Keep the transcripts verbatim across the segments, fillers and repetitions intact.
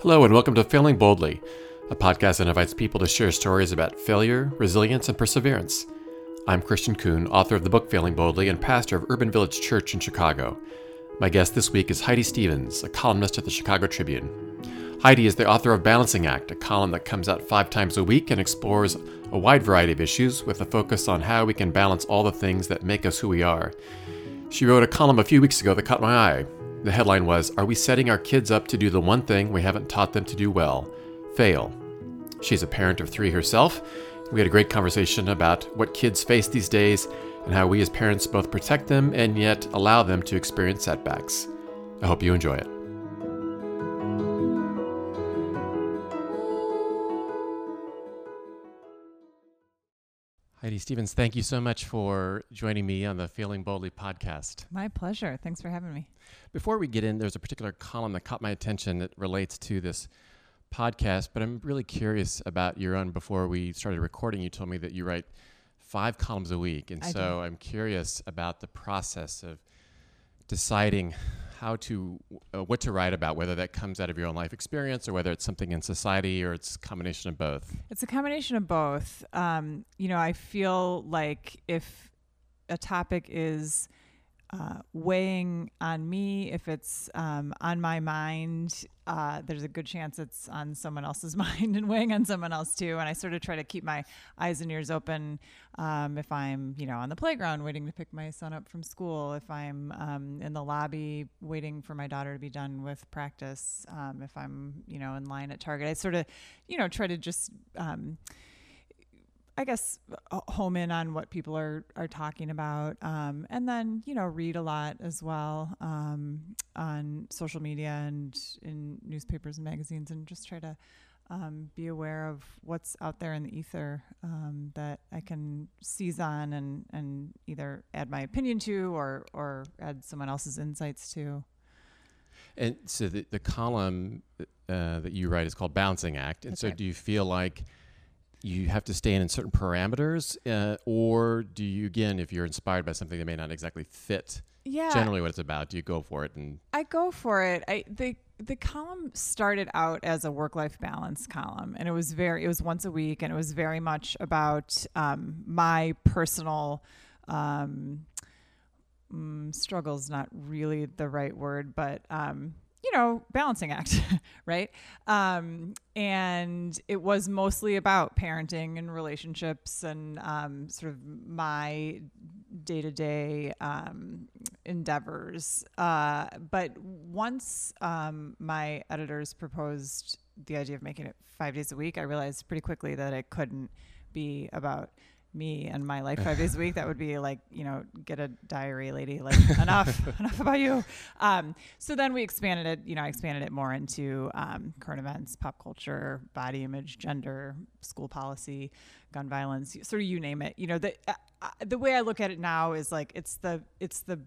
Hello and welcome to Failing Boldly, a podcast that invites people to share stories about failure, resilience, and perseverance. I'm Christian Kuhn, author of the book Failing Boldly and pastor of Urban Village Church in Chicago. My guest this week is Heidi Stevens, a columnist at the Chicago Tribune. Heidi is the author of Balancing Act, a column that comes out five times a week and explores a wide variety of issues with a focus on how we can balance all the things that make us who we are. She wrote a column a few weeks ago that caught my eye. The headline was, "Are we setting our kids up to do the one thing we haven't taught them to do well? Fail." She's a parent of three herself. We had a great conversation about what kids face these days and how we as parents both protect them and yet allow them to experience setbacks. I hope you enjoy it. Heidi Stevens, thank you so much for joining me on the Failing Boldly podcast. My pleasure. Thanks for having me. Before we get in, there's a particular column that caught my attention that relates to this podcast, but I'm really curious about your own. Before we started recording, you told me that you write five columns a week, and I so do. I'm curious about the process of deciding how to, uh, what to write about, whether that comes out of your own life experience or whether it's something in society or it's a combination of both. It's a combination of both. Um, you know, I feel like if a topic is uh, weighing on me, if it's um, on my mind, uh, there's a good chance it's on someone else's mind and weighing on someone else too. And I sort of try to keep my eyes and ears open um, if I'm, you know, on the playground waiting to pick my son up from school, if I'm um, in the lobby waiting for my daughter to be done with practice, um, if I'm, you know, in line at Target. I sort of, you know, try to just um, I guess home in on what people are, are talking about. Um, and then, you know, read a lot as well um, on social media and in newspapers and magazines, and just try to um, be aware of what's out there in the ether um, that I can seize on and, and either add my opinion to or, or add someone else's insights to. And so the, the column uh, that you write is called Balancing Act. And That's so right. do you feel like you have to stay in certain parameters, uh, or do you, again, if you're inspired by something that may not exactly fit Yeah. generally what it's about, do you go for it? And I go for it. I the the column started out as a work-life balance column, and it was very it was once a week, and it was very much about um, my personal um, mm, struggles. Not really the right word, but um, you know, balancing act, right? Um, and it was mostly about parenting and relationships and um, sort of my day-to-day um, endeavors. Uh, but once um, my editors proposed the idea of making it five days a week, I realized pretty quickly that it couldn't be about me and my life five days a week. That would be like, you know, get a diary, lady, like enough, enough about you. Um, so then we expanded it, you know, I expanded it more into um, current events, pop culture, body image, gender, school policy, gun violence, sort of you name it. You know, the uh, the way I look at it now is like it's the it's the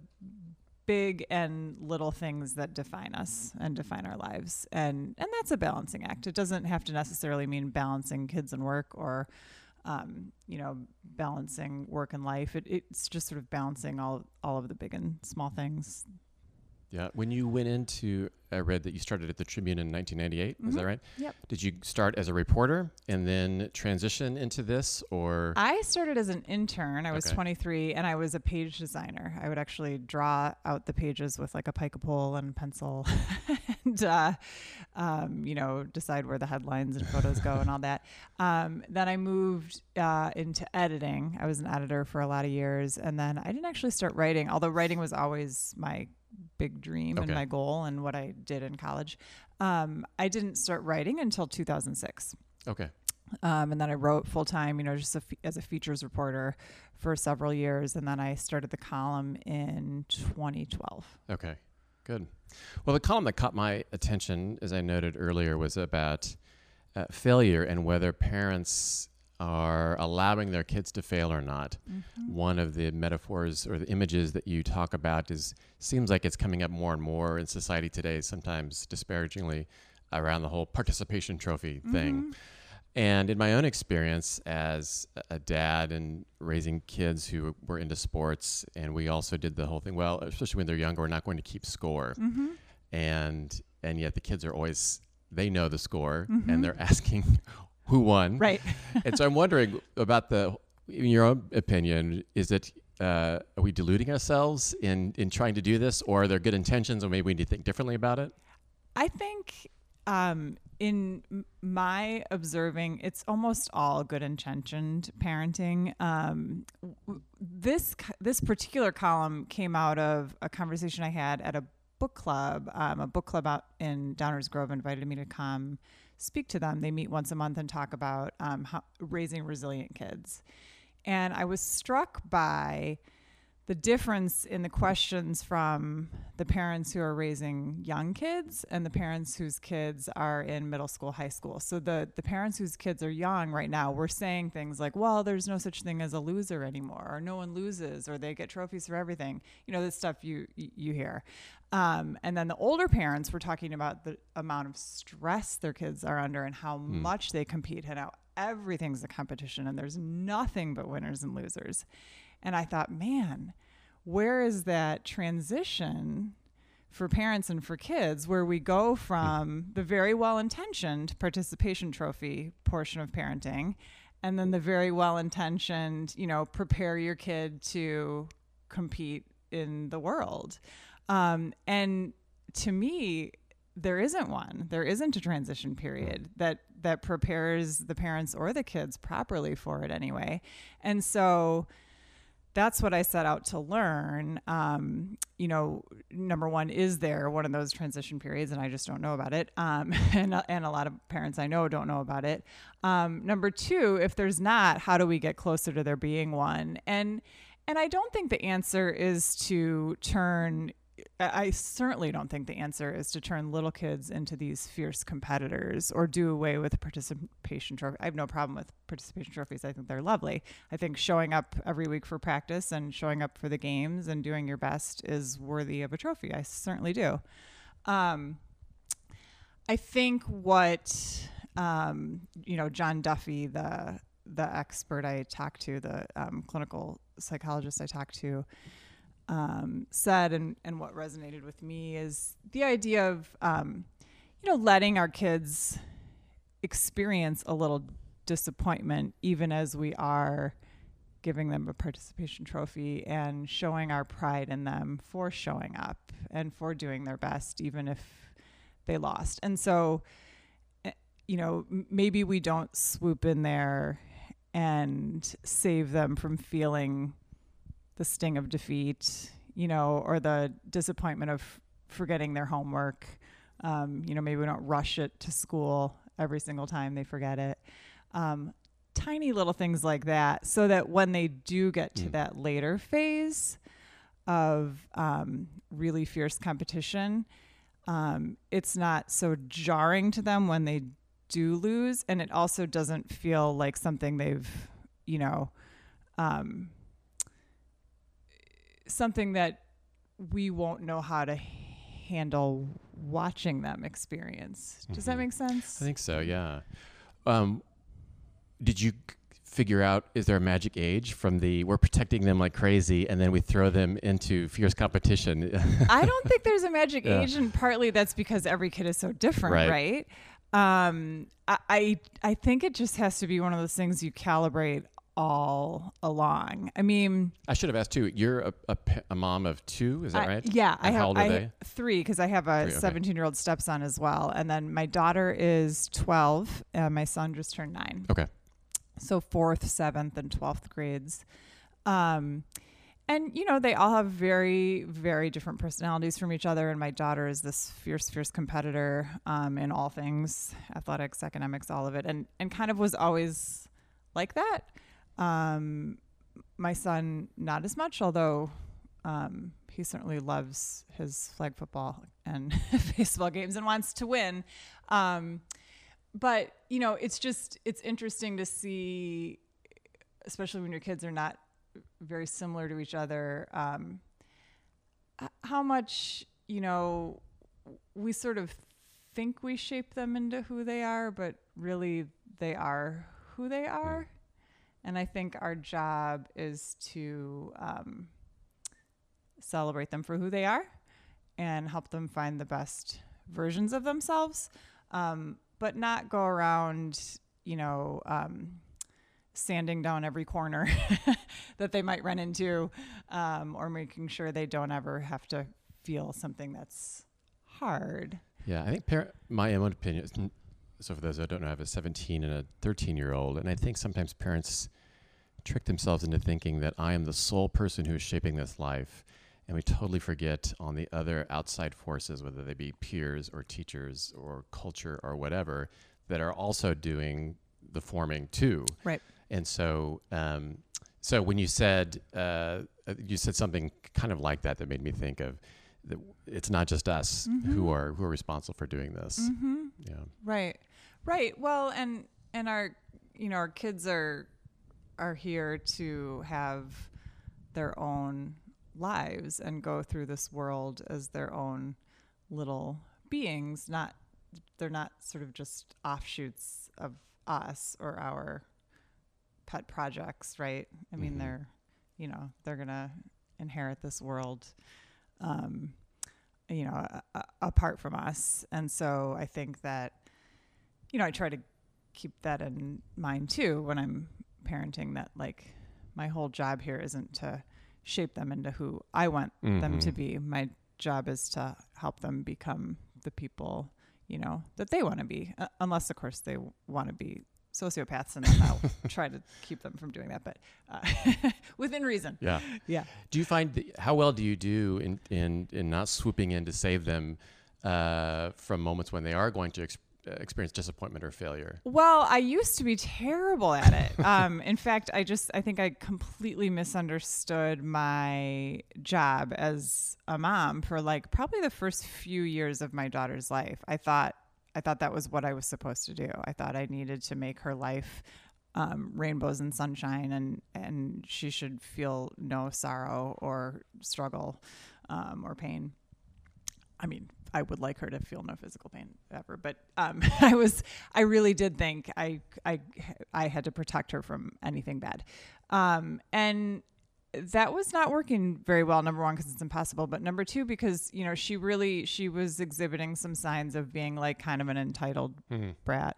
big and little things that define us and define our lives, and and that's a balancing act. It doesn't have to necessarily mean balancing kids and work or Um, you know, balancing work and life. It, it's just sort of balancing all all of the big and small things. yeah, when you went into, I read that you started at the Tribune in nineteen ninety-eight. Mm-hmm. Is that right? Yep. Did you start as a reporter and then transition into this, or? I started as an intern. I was Okay. twenty-three, and I was a page designer. I would actually draw out the pages with like a pica pole and pencil and, uh, um, you know, decide where the headlines and photos go and all that. Um, then I moved uh, into editing. I was an editor for a lot of years. And then I didn't actually start writing, although writing was always my big dream Okay. and my goal and what I did in college. Um, I didn't start writing until two thousand six. Okay. Um, and then I wrote full time, you know, just a fe- as a features reporter for several years. And then I started the column in twenty twelve. Okay, good. Well, the column that caught my attention, as I noted earlier, was about uh, failure and whether parents are allowing their kids to fail or not. Mm-hmm. One of the metaphors or the images that you talk about is seems like it's coming up more and more in society today, sometimes disparagingly, around the whole participation trophy thing. Mm-hmm. And in my own experience as a dad and raising kids who were into sports, and we also did the whole thing, well, especially when they're younger, we're not going to keep score. Mm-hmm. And and yet the kids are always they know the score Mm-hmm. and they're asking who won. Right. And so I'm wondering about the, in your own opinion, is it, uh, are we deluding ourselves in, in trying to do this, or are there good intentions, or maybe we need to think differently about it? I think um, in m- my observing, it's almost all good intentioned parenting. Um, w- this c- this particular column came out of a conversation I had at a book club. Um, a book club out in Downers Grove invited me to come speak to them. They meet once a month and talk about um, how, raising resilient kids. And I was struck by the difference in the questions from the parents who are raising young kids and the parents whose kids are in middle school, high school. So the, the parents whose kids are young right now, we're saying things like, well, there's no such thing as a loser anymore, or no one loses, or they get trophies for everything. You know, this stuff you you hear. Um, and then the older parents were talking about the amount of stress their kids are under and how mm. much they compete, and how everything's a competition and there's nothing but winners and losers. And I thought, man, where is that transition for parents and for kids where we go from the very well-intentioned participation trophy portion of parenting and then the very well-intentioned, you know, prepare your kid to compete in the world? Um, and to me, there isn't one. There isn't a transition period that that prepares the parents or the kids properly for it anyway. And so that's what I set out to learn. Um, you know, number one, is there one of those transition periods? And I just don't know about it. Um, and, and a lot of parents I know don't know about it. Um, number two, if there's not, how do we get closer to there being one? And and I don't think the answer is to turn I certainly don't think the answer is to turn little kids into these fierce competitors or do away with the participation trophy. I have no problem with participation trophies. I think they're lovely. I think showing up every week for practice and showing up for the games and doing your best is worthy of a trophy. I certainly do. Um, I think what, um, you know, John Duffy, the the expert I talked to, the um, clinical psychologist I talked to, Um, said and, and what resonated with me is the idea of, um, you know, letting our kids experience a little disappointment, even as we are giving them a participation trophy, and showing our pride in them for showing up and for doing their best, even if they lost. And so, you know, m- maybe we don't swoop in there and save them from feeling the sting of defeat, you know, or the disappointment of forgetting their homework. Um, you know, maybe we don't rush it to school every single time they forget it. Um, tiny little things like that, so that when they do get to mm. that later phase of um, really fierce competition, um, it's not so jarring to them when they do lose. And it also doesn't feel like something they've, you know, um, something that we won't know how to handle watching them experience. Does mm-hmm. that make sense? I think so, yeah. Um, did you figure out, is there a magic age from the, we're protecting them like crazy, and then we throw them into fierce competition? I don't think there's a magic yeah. age, and partly that's because every kid is so different, right? right? Um, I, I I think it just has to be one of those things you calibrate all along. I mean, I should have asked too. You're a, a, a mom of two, is that I, right? Yeah, and I have how old are I, they? Three, because I have a seventeen-year-old stepson as well, and then my daughter is twelve, and my son just turned nine. Okay. So fourth, seventh, and twelfth grades, um, and you know they all have very, very different personalities from each other. And my daughter is this fierce, fierce competitor um, in all things, athletics, academics, all of it, and and kind of was always like that. Um, my son, not as much, although um, he certainly loves his flag football and baseball games and wants to win. Um, but, you know, it's just, it's interesting to see, especially when your kids are not very similar to each other, um, how much, you know, we sort of think we shape them into who they are, but really they are who they are. And I think our job is to um, celebrate them for who they are and help them find the best versions of themselves. um, but not go around, you know, um, sanding down every corner that they might run into, um, or making sure they don't ever have to feel something that's hard. Yeah, I think par- my own opinion is, so for those that don't know, I have a seventeen and a thirteen year old, and I think sometimes parents trick themselves into thinking that I am the sole person who is shaping this life, and we totally forget on the other outside forces, whether they be peers or teachers or culture or whatever, that are also doing the forming too. Right. And so, um, so when you said uh, you said something kind of like that, that made me think of that it's not just us mm-hmm. who are who are responsible for doing this. Mm-hmm. Yeah. Right. Right. Well, and and our you know our kids are are here to have their own lives and go through this world as their own little beings. Not they're not sort of just offshoots of us or our pet projects, right? I mean, mm-hmm. they're, you know, they're going to inherit this world, um, you know, a, a, apart from us. And so I think that, you know, I try to keep that in mind too when I'm parenting, that like my whole job here isn't to shape them into who I want mm-hmm. them to be. My job is to help them become the people, you know, that they want to be, uh, unless of course they want to be sociopaths, and then I'll try to keep them from doing that, but uh, within reason. Yeah. Yeah. Do you find, the, how well do you do in, in, in not swooping in to save them uh, from moments when they are going to ex- experience disappointment or failure? Well, I used to be terrible at it. um, in fact, I just, I think I completely misunderstood my job as a mom for like probably the first few years of my daughter's life. I thought, I thought that was what I was supposed to do. I thought I needed to make her life um, rainbows and sunshine, and, and she should feel no sorrow or struggle um, or pain. I mean, I would like her to feel no physical pain ever, but um, I was, I really did think I, I, I had to protect her from anything bad. Um, and that was not working very well. Number one, because it's impossible, but number two, because, you know, she really, she was exhibiting some signs of being like kind of an entitled mm-hmm. brat,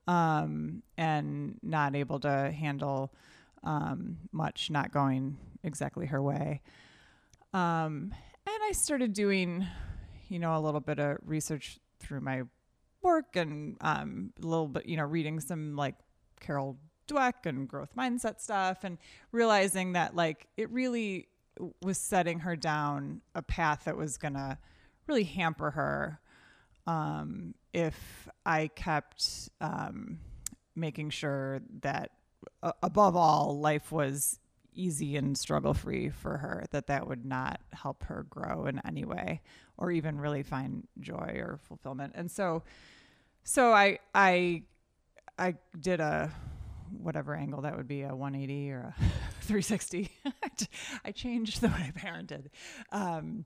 um, and not able to handle, um, much, not going exactly her way. Um, and I started doing, you know, a little bit of research through my work, and, um, a little bit, you know, reading some like Carol Dweck and growth mindset stuff, and realizing that like it really was setting her down a path that was going to really hamper her um, if I kept um, making sure that uh, above all, life was easy and struggle free for her, that that would not help her grow in any way or even really find joy or fulfillment. And so, so I, I, I did a, whatever angle that would be, a one eighty or a three sixty. I changed the way I parented. Um,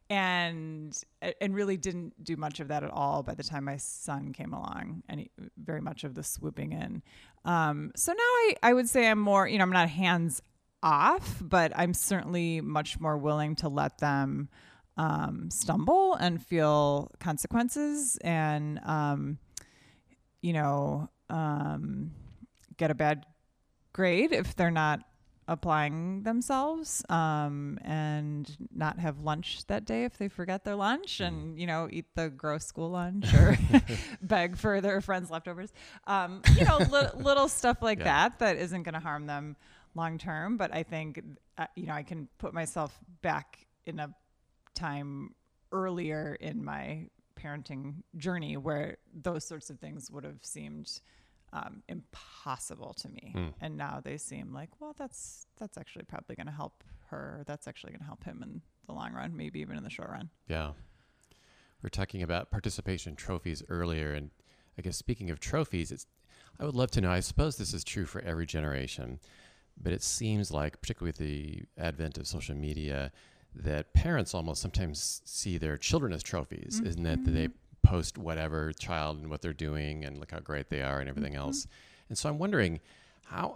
and, and really didn't do much of that at all by the time my son came along, and he, very much of the swooping in. Um, so now I, I would say I'm more, you know, I'm not hands off, but I'm certainly much more willing to let them, um, stumble and feel consequences, and, um, you know, um, get a bad grade if they're not applying themselves, um, and not have lunch that day if they forget their lunch, and, you know, eat the gross school lunch or beg for their friends' leftovers. Um, you know, li- little stuff like yeah. that, that isn't going to harm them long term. But I think, uh, you know, I can put myself back in a time earlier in my parenting journey where those sorts of things would have seemed Um, impossible to me. Mm. And now they seem like, well, that's, that's actually probably going to help her. That's actually going to help him in the long run, maybe even in the short run. Yeah. We were talking about participation trophies earlier. And I guess speaking of trophies, it's, I would love to know, I suppose this is true for every generation, but it seems like, particularly with the advent of social media, that parents almost sometimes see their children as trophies, mm-hmm. isn't it? That they post whatever child and what they're doing and look how great they are and everything mm-hmm. else. And so I'm wondering how,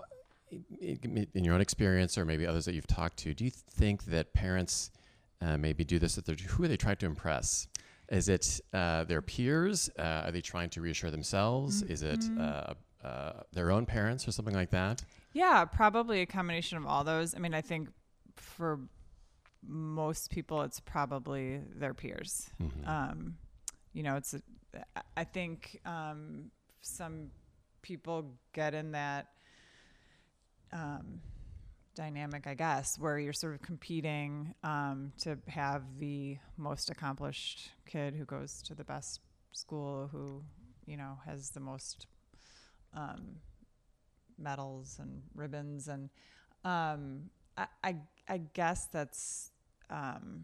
in your own experience or maybe others that you've talked to, do you think that parents uh, maybe do this, that they're, who are they trying to impress? Is it uh, their peers? Uh, are they trying to reassure themselves? Mm-hmm. Is it uh, uh, their own parents or something like that? Yeah, probably a combination of all those. I mean, I think for most people, it's probably their peers. Mm-hmm. Um, you know, it's, a, I think um, some people get in that um, dynamic, I guess, where you're sort of competing um, to have the most accomplished kid who goes to the best school, who, you know, has the most um, medals and ribbons. And um, I, I, I guess that's um,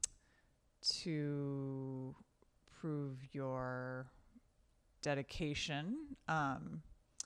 to prove your dedication um,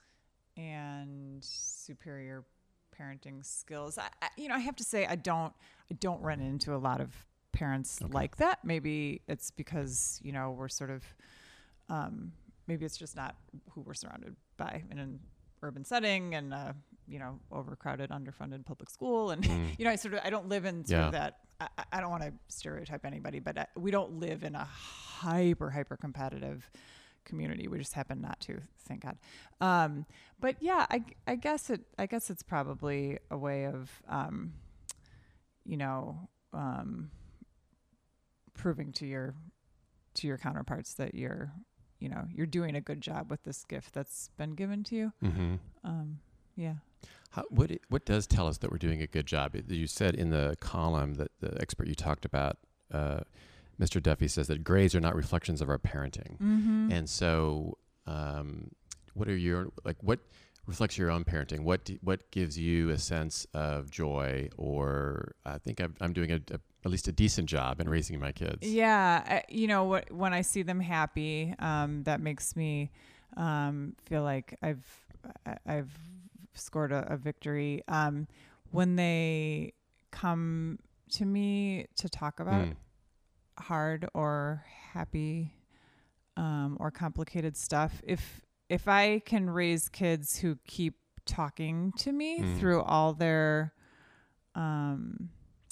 and superior parenting skills. I, I, you know, I have to say, I don't, I don't run into a lot of parents Okay. like that. Maybe it's because, you know, we're sort of, um, maybe it's just not who we're surrounded by in an urban setting and, uh, you know, overcrowded, underfunded public school. And, Mm. you know, I sort of, I don't live in sort Yeah. of that, I, I don't want to stereotype anybody, but I, we don't live in a hyper, hyper competitive community. We just happen not to, thank God. Um, but yeah, I, I guess it, I guess it's probably a way of, um, you know, um, proving to your, to your counterparts that you're, you know, you're doing a good job with this gift that's been given to you. Mm-hmm. Um, yeah. How, what it, what does tell us that we're doing a good job? It- You said in the column that the expert you talked about, uh, Mister Duffy, says that grades are not reflections of our parenting. Mm-hmm. And so, um, what are your, like, what reflects your own parenting? What do, what gives you a sense of joy, or I think I'm, I'm doing a, a, at least a decent job in raising my kids? Yeah. I, you know, what, when I see them happy, um, that makes me um, feel like I've, I, I've scored a, a victory. Um, when they come to me to talk about Mm. hard or happy um, or complicated stuff, if if I can raise kids who keep talking to me Mm. through all their um,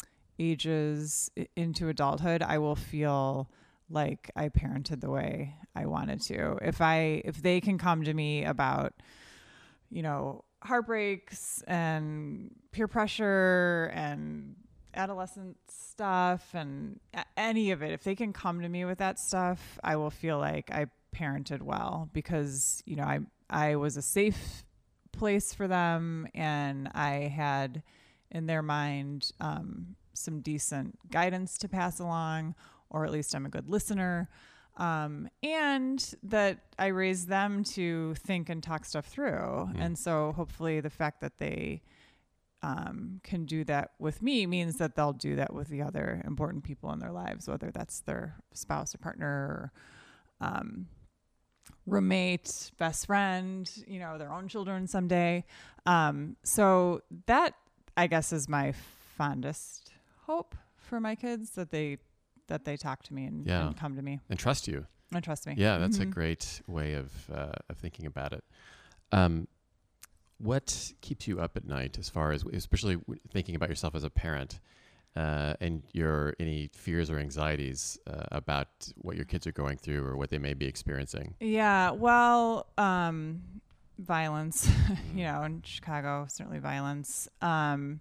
ages i- into adulthood, I will feel like I parented the way I wanted to. If I if they can come to me about, you know, heartbreaks and peer pressure and adolescent stuff and a- any of it, if they can come to me with that stuff, I will feel like I parented well, because, you know, I I was a safe place for them, and I had in their mind um, some decent guidance to pass along, or at least I'm a good listener. Um, and that I raised them to think and talk stuff through. Mm. And so hopefully the fact that they um, can do that with me means that they'll do that with the other important people in their lives, whether that's their spouse or partner or um, roommate, best friend, you know, their own children someday. Um, so that, I guess, is my fondest hope for my kids, that they that they talk to me and, Yeah. and come to me And trust you. and trust me. Yeah, that's a Mhm. great way of uh, of thinking about it. Um, what keeps you up at night, as far as, especially w- thinking about yourself as a parent, uh, and your any fears or anxieties uh, about what your kids are going through or what they may be experiencing? Yeah, well, um, violence, you know, in Chicago, certainly violence. Um,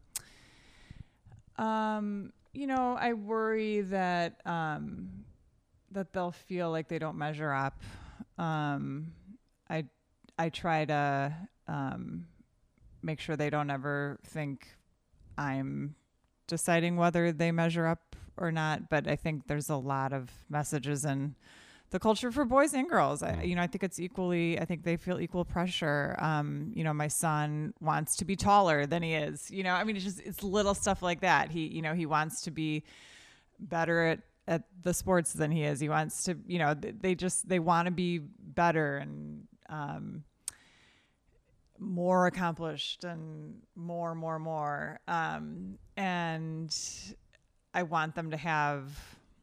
um, you know, I worry that um, that they'll feel like they don't measure up. Um, I I try to um, make sure they don't ever think I'm deciding whether they measure up or not. But I think there's a lot of messages in the culture for boys and girls. I, Mm. you know, I think it's equally, I think they feel equal pressure. Um, you know, my son wants to be taller than he is, you know, I mean, it's just, it's little stuff like that. He, you know, he wants to be better at, at the sports than he is. He wants to, you know, th- they just, they want to be better and, um, more accomplished and more, more, more. Um, and I want them to have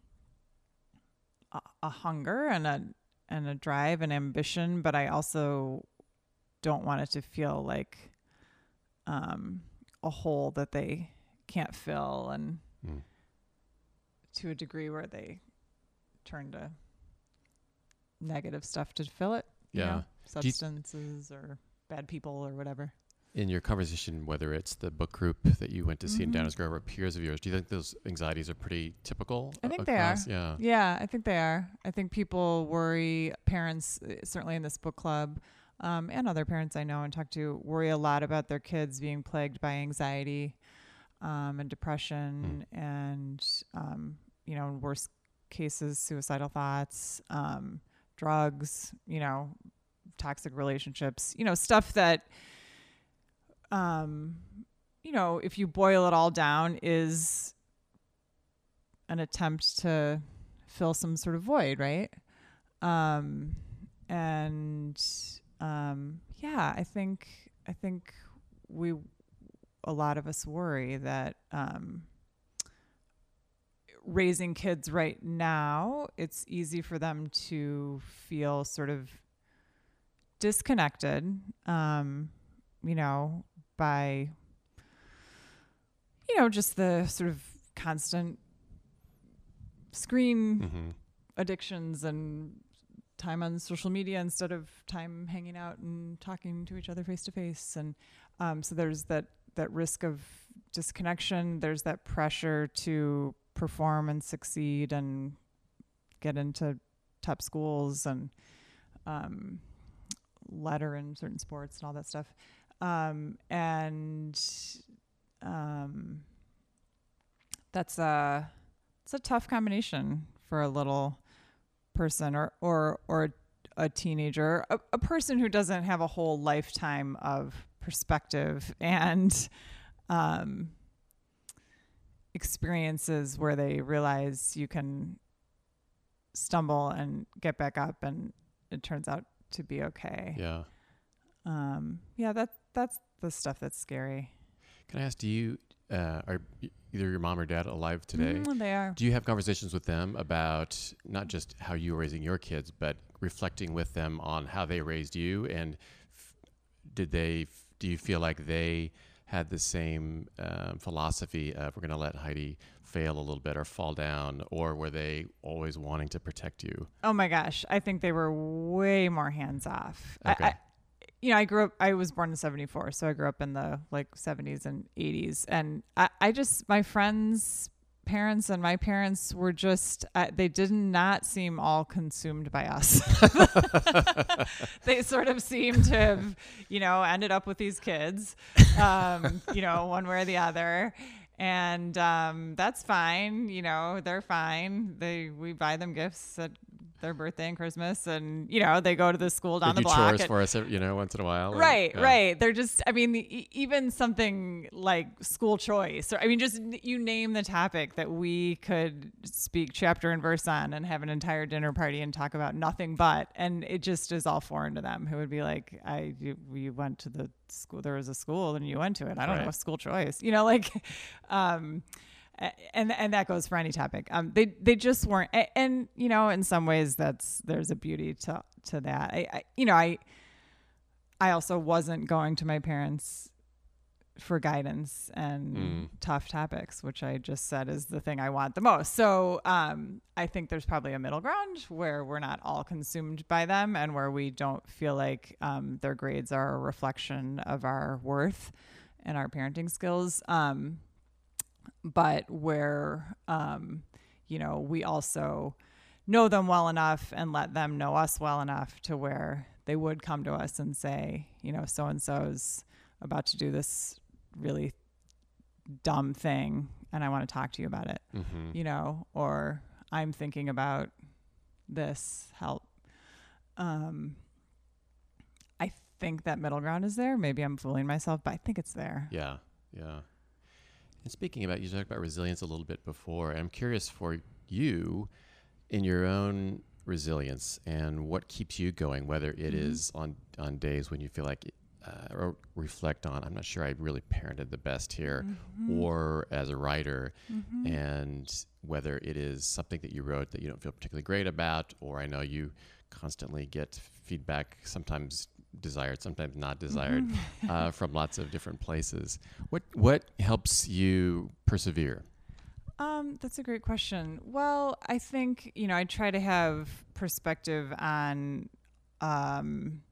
a, a hunger and a and a drive and ambition, but I also don't want it to feel like um, a hole that they can't fill, and Mm. to a degree where they turn to negative stuff to fill it. You Yeah. know, substances or bad people or whatever. In your conversation, whether it's the book group that you went to see Mm-hmm. in Downers Grove or peers of yours, do you think those anxieties are pretty typical? I think across? they are. Yeah. Yeah, I think they are. I think people worry, parents, uh, certainly in this book club, um, and other parents I know and talk to, worry a lot about their kids being plagued by anxiety um, and depression Mm. and, um, you know, in worst cases, suicidal thoughts, um, drugs, you know, toxic relationships, you know, stuff that, um, you know, if you boil it all down, is an attempt to fill some sort of void, right? Um, and um, yeah, I think I think we a lot of us worry that um, raising kids right now, it's easy for them to feel sort of disconnected, um, you know, by you know just the sort of constant screen Mm-hmm. addictions and time on social media instead of time hanging out and talking to each other face to face. And um, so there's that, that risk of disconnection. There's that pressure to perform and succeed and get into top schools and um, letter in certain sports and all that stuff. Um, and um, that's a, it's a tough combination for a little person or or or a teenager, a, a person who doesn't have a whole lifetime of perspective and um, experiences where they realize you can stumble and get back up and it turns out to be okay. Yeah. Um, yeah, that that's the stuff that's scary. Can I ask, do you, uh, are y- either your mom or dad alive today? Mm, they are. Do you have conversations with them about not just how you were raising your kids, but reflecting with them on how they raised you? And f- did they, f- do you feel like they had the same um, philosophy of we're going to let Heidi fail a little bit or fall down, or were they always wanting to protect you? Oh my gosh. I think they were way more hands off. Okay. I, I, you know, I grew up, I was born in seventy-four. So I grew up in the like seventies and eighties. And I, I just, my friends' parents and my parents were just, uh, they did not seem all consumed by us. They sort of seemed to have, you know, ended up with these kids, um, you know, one way or the other. And um, that's fine. You know, they're fine. They we buy them gifts at their birthday and Christmas, and you know they go to the school down They the do block. chores and- for us, you know, once in a while. and- Right, yeah. right. They're just, I mean, e- even something like school choice, or I mean, just n- you name the topic that we could speak chapter and verse on and have an entire dinner party and talk about nothing but, and it just is all foreign to them, who would be like, I, you, we went to the school, there was a school and you went to it. I don't Right. know, school choice, you know, like, um, a- and and that goes for any topic. Um, they they just weren't, a- and you know, in some ways, that's there's a beauty to to that. I, I you know, I I also wasn't going to my parents for guidance and Mm. tough topics, which I just said is the thing I want the most. So um, I think there's probably a middle ground where we're not all consumed by them and where we don't feel like um, their grades are a reflection of our worth and our parenting skills. Um, but where, um, you know, we also know them well enough and let them know us well enough to where they would come to us and say, you know, so-and-so's about to do this really dumb thing and I want to talk to you about it, Mm-hmm. you know, or I'm thinking about this, help. Um, I think that middle ground is there. Maybe I'm fooling myself, but I think it's there. Yeah, yeah. And speaking about, you talked about resilience a little bit before. And I'm curious for you in your own resilience and what keeps you going, whether it Mhm. is on, on days when you feel like, uh, or reflect on, I'm not sure I really parented the best here, Mhm. or as a writer, Mhm. and whether it is something that you wrote that you don't feel particularly great about, or I know you constantly get feedback, sometimes desired, sometimes not desired, Mhm. uh, from lots of different places. What what helps you persevere? Um, that's a great question. Well, I think, you know, I try to have perspective on, um,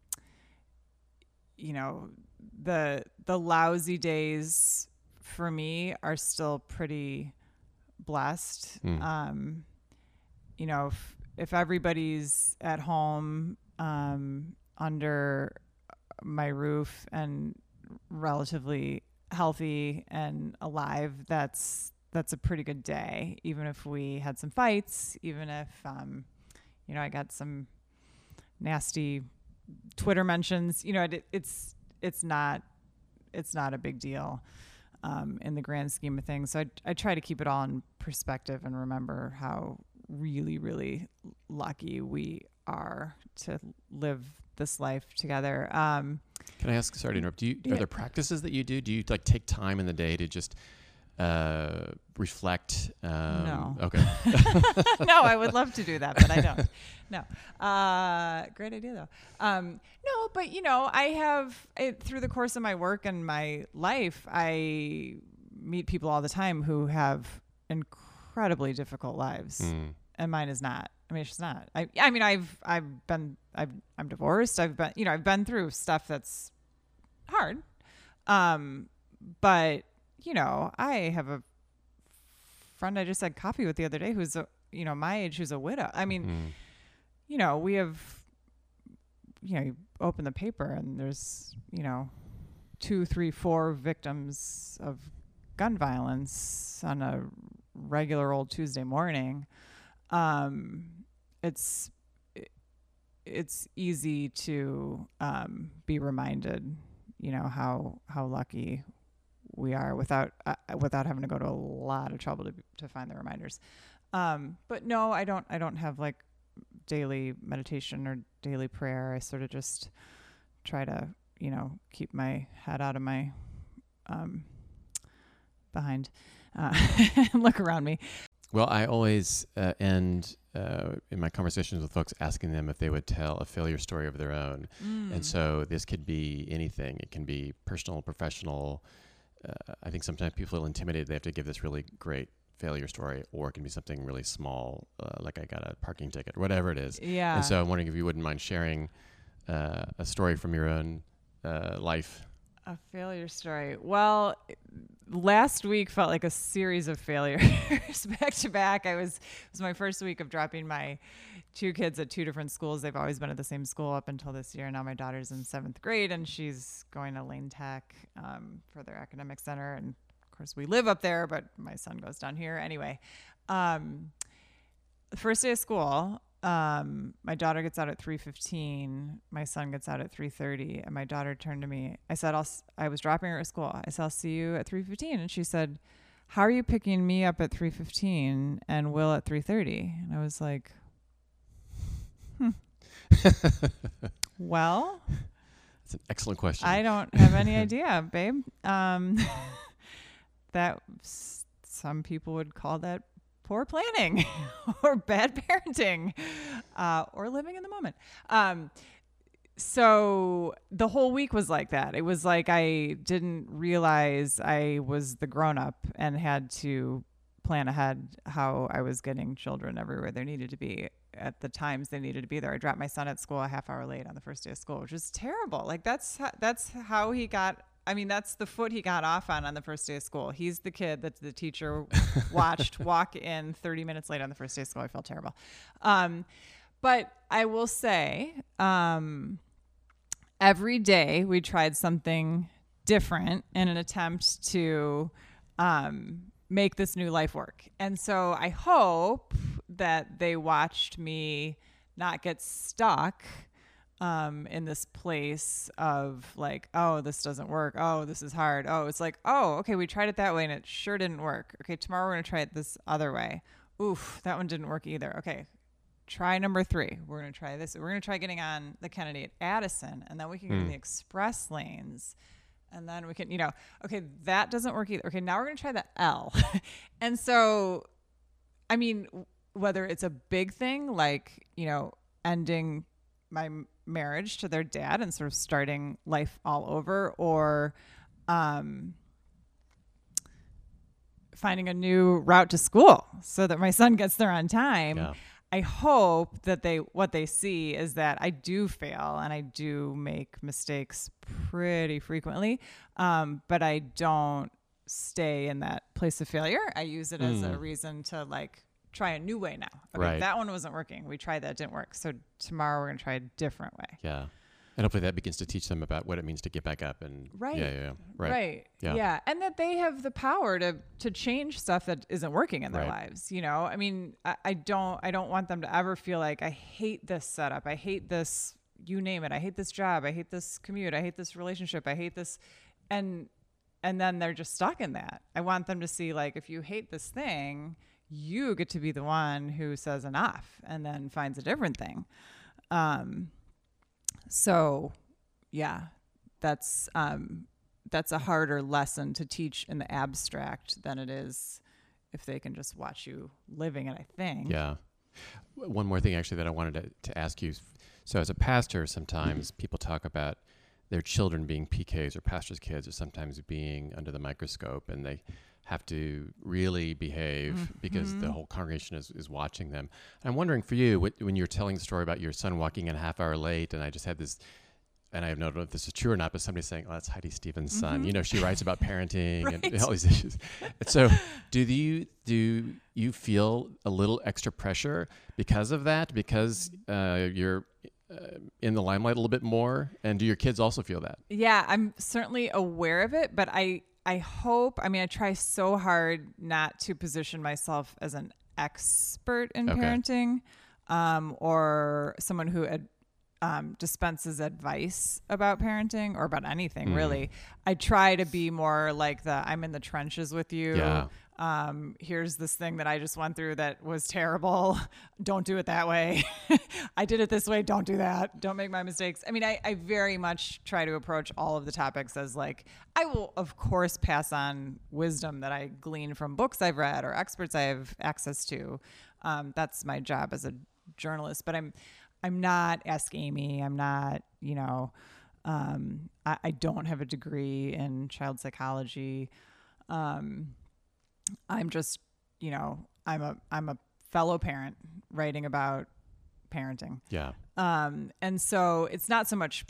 you know, the the lousy days for me are still pretty blessed. Mm. Um, you know, if, if everybody's at home um, under my roof and relatively healthy and alive, that's that's a pretty good day. Even if we had some fights, even if um, you know, I got some nasty Twitter mentions, you know, it, it's it's not it's not a big deal um, in the grand scheme of things. So I I try to keep it all in perspective and remember how really really lucky we are to live this life together. Um, Can I ask? Sorry to interrupt. Do you yeah. Are there practices that you do? Do you like take time in the day to just uh, reflect? Um, No. Okay. No, I would love to do that, but I don't. No. Uh, great idea, though. Um, no, but, you know, I have, it, through the course of my work and my life, I meet people all the time who have incredibly difficult lives, Mm. and mine is not. I mean, it's just not. I, I mean, I've, I've been, I've, I'm divorced. I've been, you know, I've been through stuff that's hard. Um, but, you know, I have a friend I just had coffee with the other day who's, a, you know, my age, who's a widow. I mean, Mm. you know, we have, you know, you open the paper and there's, you know, two, three, four victims of gun violence on a regular old Tuesday morning. Um, it's, it's easy to um, be reminded, you know, how, how lucky we are without, uh, without having to go to a lot of trouble to, to find the reminders. Um, but no, I don't, I don't have like daily meditation or daily prayer. I sort of just try to, you know, keep my head out of my, um, behind, uh, and look around me. Well, I always uh, end uh, in my conversations with folks asking them if they would tell a failure story of their own. Mm. And so this could be anything. It can be personal, professional. Uh, I think sometimes people feel intimidated. They have to give this really great failure story, or it can be something really small, uh, like I got a parking ticket or whatever it is. Yeah. And so I'm wondering if you wouldn't mind sharing uh, a story from your own uh, life. A failure story. Well, last week felt like a series of failures back to back. I was, it was my first week of dropping my two kids at two different schools. They've always been at the same school up until this year. Now my daughter's in seventh grade and she's going to Lane Tech um, for their academic center. And of course we live up there, but my son goes down here anyway. Um, the first day of school, Um, my daughter gets out at three fifteen. My son gets out at three thirty. And my daughter turned to me. I said, I'll, s- I was dropping her at school. I said, I'll see you at three fifteen. And she said, how are you picking me up at three fifteen and Will at three thirty? And I was like, hmm. Well, That's an excellent question. I don't have any idea, babe. Um, that s- some people would call that poor planning or bad parenting, uh, or living in the moment. Um, so the whole week was like that. It was like I didn't realize I was the grown up and had to plan ahead how I was getting children everywhere they needed to be at the times they needed to be there. I dropped my son at school a half hour late on the first day of school, which is terrible. Like that's how, that's how he got. I mean, that's the foot he got off on on the first day of school. He's the kid that the teacher watched walk in thirty minutes late on the first day of school. I felt terrible. Um, but I will say, um, every day we tried something different in an attempt to um, make this new life work. And so I hope that they watched me not get stuck Um, in this place of like, oh, this doesn't work. Oh, this is hard. Oh, it's like, oh, okay, we tried it that way and it sure didn't work. Okay, tomorrow we're going to try it this other way. Oof, that one didn't work either. Okay, try number three. We're going to try this. We're going to try getting on the Kennedy at Addison, and then we can get Mm. in the express lanes. And then we can, you know, okay, that doesn't work either. Okay, now we're going to try the L. And so, I mean, whether it's a big thing like, you know, ending my m- marriage to their dad and sort of starting life all over, or um, finding a new route to school so that my son gets there on time. Yeah. I hope that they what they see is that I do fail and I do make mistakes pretty frequently, um, but I don't stay in that place of failure. I use it as Mm. a reason to like try a new way now. Okay, Right. that one wasn't working. We tried that, didn't work. So tomorrow we're going to try a different way. Yeah. And hopefully that begins to teach them about what it means to get back up and Right. yeah, yeah, yeah. Right. Right. Yeah. Yeah. And that they have the power to to change stuff that isn't working in their Right. lives. You know, I mean, I, I don't I don't want them to ever feel like I hate this setup. I hate this, you name it. I hate this job. I hate this commute. I hate this relationship. I hate this. And and then they're just stuck in that. I want them to see like if you hate this thing, you get to be the one who says enough and then finds a different thing. Um so yeah, that's um, that's a harder lesson to teach in the abstract than it is if they can just watch you living it, I think. Yeah. W- One more thing actually that I wanted to, to ask you. So as a pastor, sometimes people talk about their children being P Ks or pastors' kids or sometimes being under the microscope and they have to really behave Mm-hmm. because the whole congregation is, is watching them. I'm wondering for you, what, when you're telling the story about your son walking in a half hour late, and I just had this, and I don't know if this is true or not, but somebody's saying, oh, that's Heidi Stevens' son. Mm-hmm. You know, she writes about parenting Right. and all these issues. And so do you, do you feel a little extra pressure because of that? Because uh, you're uh, in the limelight a little bit more? And do your kids also feel that? Yeah, I'm certainly aware of it, but I I hope, I mean, I try so hard not to position myself as an expert in Okay. parenting um, or someone who ad, um, dispenses advice about parenting or about anything, Mm. really. I try to be more like the I'm in the trenches with you. Yeah. Um, here's this thing that I just went through that was terrible. Don't do it that way. I did it this way. Don't do that. Don't make my mistakes. I mean, I, I very much try to approach all of the topics as like, I will of course pass on wisdom that I glean from books I've read or experts I have access to. Um, that's my job as a journalist, but I'm, I'm not Ask Amy. I'm not, you know, um, I, I don't have a degree in child psychology. Um, I'm just, you know, I'm a I'm a fellow parent writing about parenting. Yeah. Um, and so it's not so much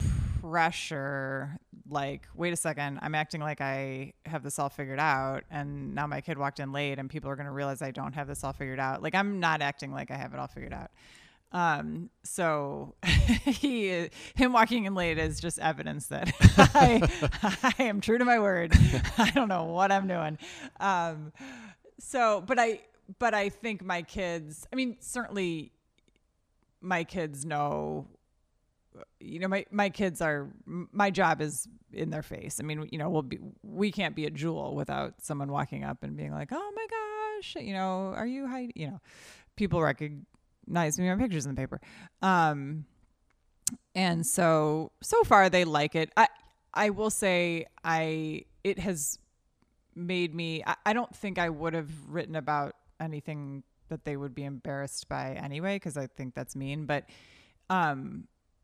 pressure like, wait a second, I'm acting like I have this all figured out and now my kid walked in late and people are going to realize I don't have this all figured out. Like I'm not acting like I have it all figured out. Um, so he, him walking in late is just evidence that I, I am true to my word. I don't know what I'm doing. Um, so, but I, but I think my kids, I mean, certainly my kids know, you know, my, my kids are, my job is in their face. I mean, you know, we'll be, we can't be a Jewel without someone walking up and being like, oh my gosh, you know, are you Heidi? You know, people recognize nice. We have pictures in the paper. Um, and so, so far they like it. I, I will say I, it has made me, I, I don't think I would have written about anything that they would be embarrassed by anyway, cause I think that's mean, but, um,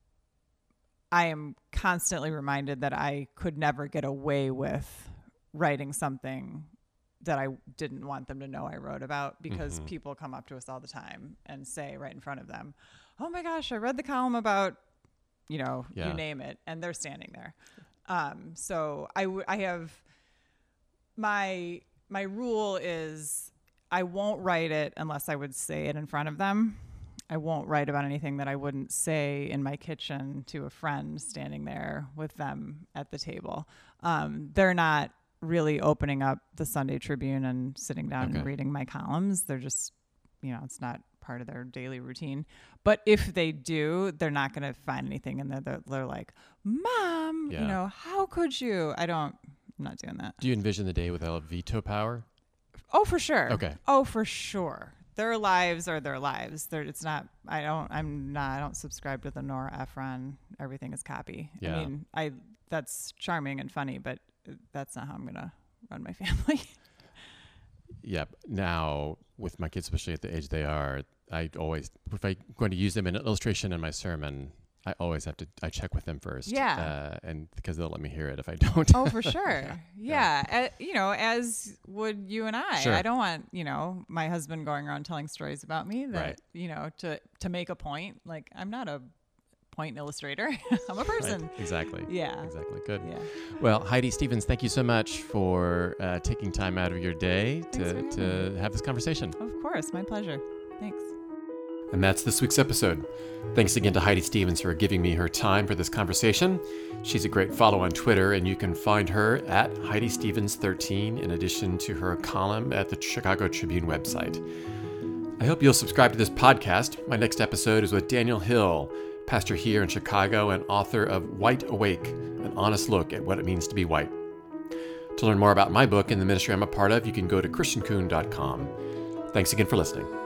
I am constantly reminded that I could never get away with writing something that I didn't want them to know I wrote about because Mhm. people come up to us all the time and say right in front of them, oh my gosh, I read the column about, you know, Yeah. you name it. And they're standing there. Um, so I, w- I have my, my rule is I won't write it unless I would say it in front of them. I won't write about anything that I wouldn't say in my kitchen to a friend standing there with them at the table. Um, they're not really opening up the Sunday Tribune and sitting down Okay. and reading my columns. They're just, you know, it's not part of their daily routine. But if they do, they're not going to find anything in there that they're like, Mom, Yeah. you know, how could you? I don't, I'm not doing that. Do you envision the day without veto power? Oh, for sure. Okay. Oh, for sure. Their lives are their lives. They're, it's not, I don't, I'm not, I don't subscribe to the Nora Ephron, everything is copy. Yeah. I mean, I, that's charming and funny, but that's not how I'm going to run my family. Yep. Now, with my kids, especially at the age they are, I always, if I'm going to use them in an illustration in my sermon, I always have to, I check with them first. Yeah. Uh, and because they'll let me hear it if I don't. Oh, for sure. yeah. Yeah. yeah. Uh, you know, as would you and I. Sure. I don't want, you know, my husband going around telling stories about me that, Right. you know, to, to make a point. Like, I'm not a point illustrator. I'm a person. Right. Exactly. Yeah. Exactly. Good. Yeah. Well, Heidi Stevens, thank you so much for uh, taking time out of your day Thanks to, for having to me. have this conversation. Of course. My pleasure. Thanks. And that's this week's episode. Thanks again to Heidi Stevens for giving me her time for this conversation. She's a great follow on Twitter, and you can find her at Heidi Stevens thirteen in addition to her column at the Chicago Tribune website. I hope you'll subscribe to this podcast. My next episode is with Daniel Hill, pastor here in Chicago and author of White Awake, an honest look at what it means to be white. To learn more about my book and the ministry I'm a part of, you can go to christian coon dot com. Thanks again for listening.